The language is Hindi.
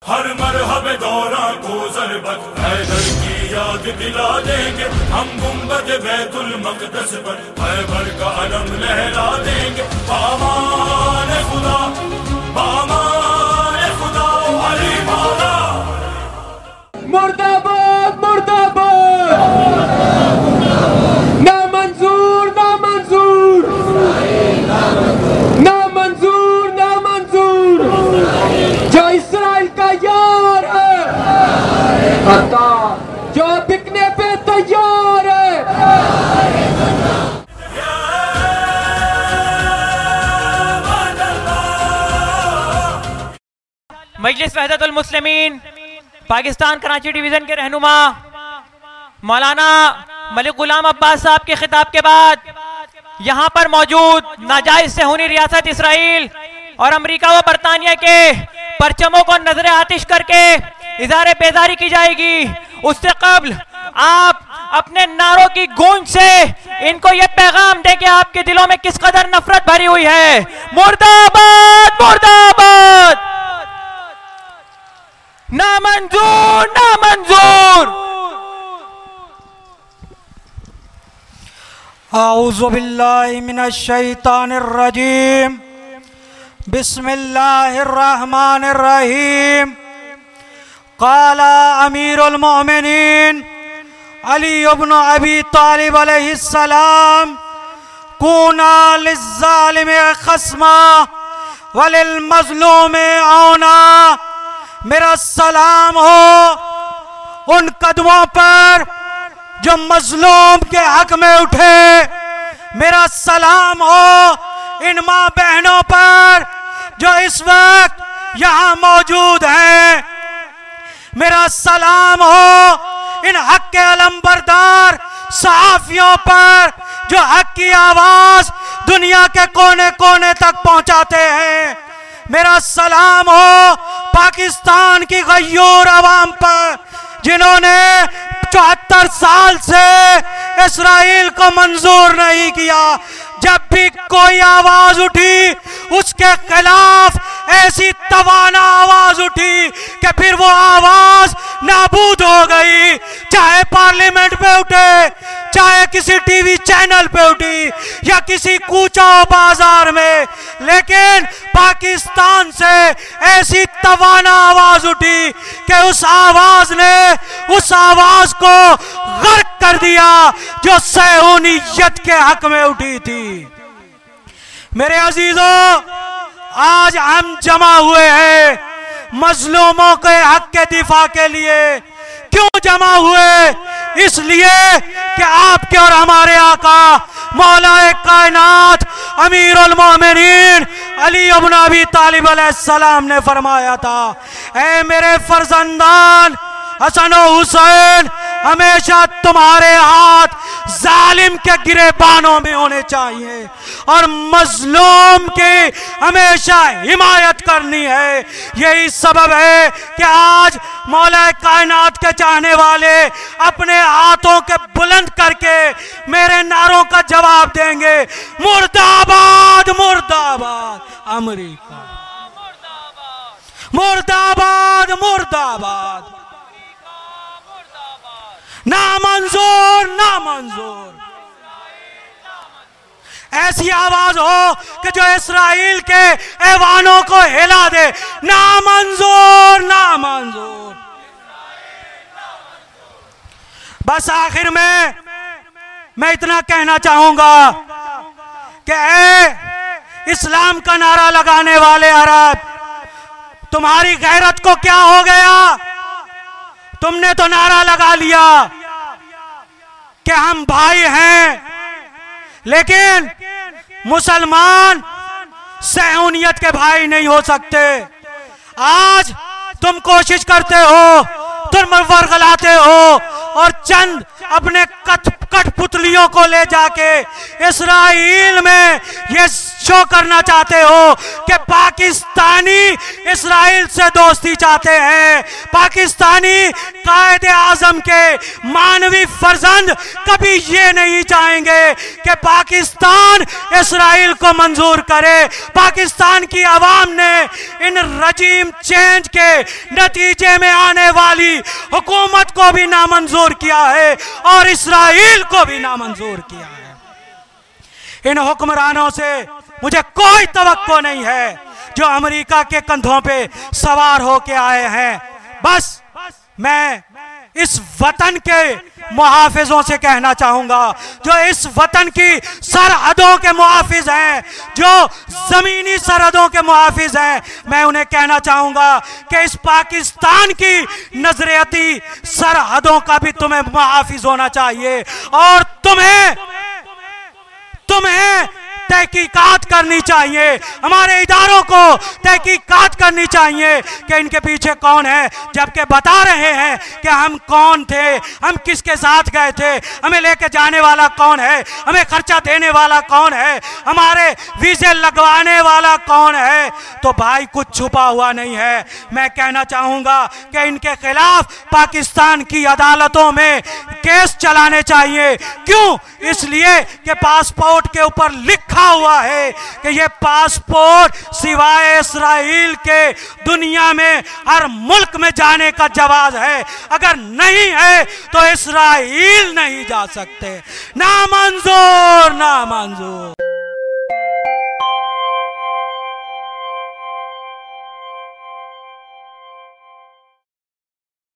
हर मरहबे दौरा को ज़रबत हैदर की याद दिला देंगे, हम गुंबद बैतुल मक़दस पर खैबर का अलम लहरा देंगे। बामान खुदा, बामान खुदा, अली मौला। मुर्दाबाद मुर्दाबाद, ना मंजूर ना मंजूर, ना मंजूर ना मंजूर। जो इसराइल का यार है, जो बिकने पे तैयार है। मजलिस वहदतुल मुस्लिमीन पाकिस्तान कराची डिवीजन के रहनुमा मौलाना मलिक गुलाम अब्बास साहब के खिताब के बाद यहाँ पर मौजूद नाजायज सेहूनी रियासत इसराइल और अमेरिका व बरतानिया के परचमों को नजर आतिश करके इज़हार बेदारी की जाएगी। उससे कबल आप अपने नारों की गूंज से इनको ये पैगाम दे कि आपके दिलों में किस कदर नफरत भरी हुई है। मुर्दाबाद मुर्दाबाद, ना मंजूर ना मंजूर। औज़ु बिल्लाहि मिनश शैतानिर रजीम, बिस्मिल्लाहिर रहमानिर रहीम। क़ाला अमीरुल मोमिनीन अली इब्न अबी तालिब अलैहिस्सलाम, कूना लिज़्ज़ालिमि ख़स्मा वलिल मज़लूमि औना। मेरा सलाम हो उन कदमों पर जो मजलूम के हक में उठे। मेरा सलाम हो इन माँ बहनों पर जो इस वक्त यहाँ मौजूद हैं। मेरा सलाम हो इन हक के अलमबरदार सहाफियों पर जो हक की आवाज दुनिया के कोने कोने तक पहुंचाते हैं। मेरा सलाम हो पाकिस्तान की गयूर आवाम पर जिन्होंने 74 साल से इसराइल को मंजूर नहीं किया। जब भी कोई आवाज उठी उसके खिलाफ ऐसी तवाना आवाज उठी कि फिर वो आवाज नाबूद हो गई। चाहे पार्लियामेंट पे उठे, चाहे किसी टीवी चैनल पे उठी या किसी कूचा बाजार में, लेकिन पाकिस्तान से ऐसी तवाना आवाज उठी कि उस आवाज ने उस आवाज को गर्क कर दिया जो सेहूनियत के हक में उठी थी। मेरे अजीजों, आज हम जमा हुए हैं मजलूमों के हक के दिफा के लिए। क्यों जमा हुए? इसलिए कि आपके और हमारे आका मौलाए कायनात अमीरुल मोमिनीन अली इब्न अबी तालिब अलैहिस्सलाम ने फरमाया था, ऐ मेरे फर्जंदान हसन और हुसैन, हमेशा तुम्हारे हाथ जालिम के गिरेबानों में होने चाहिए और मजलूम की हमेशा हिमायत करनी है। यही सबब है कि आज मौला कायनात के चाहने वाले अपने हाथों के बुलंद करके मेरे नारों का जवाब देंगे। मुर्दाबाद मुर्दाबाद अमेरिका, मुर्दाबाद मुर्दाबाद, ना मंजूर ना मंजूर। ऐसी आवाज हो कि जो इसराइल के ऐवानों को हिला दे। ना मंजूर ना मंजूर। बस आखिर में मैं इतना कहना चाहूंगा कि ऐ इस्लाम का नारा लगाने वाले अरब, तुम्हारी गैरत को क्या हो गया? तुमने तो नारा लगा लिया कि हम भाई हैं, लेकिन मुसलमान सेहूनियत के भाई नहीं हो सकते। आज तुम कोशिश करते हो, तुम वर्गलाते हो और चंद अपने कठपुतलियों को ले जाके इस्राइल में ये शो करना चाहते हो कि पाकिस्तानी इस्राइल से दोस्ती चाहते हैं। पाकिस्तानी कायदे आजम के मानवी फर्जंद कभी ये नहीं चाहेंगे कि पाकिस्तान इस्राइल को मंजूर करे। पाकिस्तान की आवाम ने इन रजीम चेंज के नतीजे में आने वाली हुकूमत को भी नामंजूर किया है और इस्राइल को भी नामंजूर किया है। इन हुक्मरानों से मुझे कोई तवक्को नहीं है जो अमेरिका के कंधों पे सवार होके आए हैं। बस मैं इस वतन के मुहाफिजों से कहना चाहूंगा, जो इस वतन की सरहदों के मुहाफिज हैं, जो जमीनी सरहदों के मुहाफिज हैं, मैं उन्हें कहना चाहूंगा कि इस पाकिस्तान की नजरियाती सरहदों का भी तुम्हें मुहाफिज होना चाहिए और तुम्हें तहकीकात करनी चाहिए। हमारे इदारों को तहकीकात करनी चाहिए कि इनके पीछे कौन है, जबकि बता रहे हैं कि हम कौन थे, हम किसके साथ गए थे, हमें लेके जाने वाला कौन है, हमें खर्चा देने वाला कौन है, हमारे वीजे लगवाने वाला कौन है। तो भाई कुछ छुपा हुआ नहीं है। मैं कहना चाहूंगा कि इनके खिलाफ पाकिस्तान की अदालतों में केस चलाने चाहिए। क्यों? इसलिए कि पासपोर्ट के ऊपर लिखा हुआ है कि ये पासपोर्ट सिवाय इस्राइल के दुनिया में हर मुल्क में जाने का जवाब है। अगर नहीं है तो इस्राइल नहीं जा सकते। नामंजूर, नामंजूर।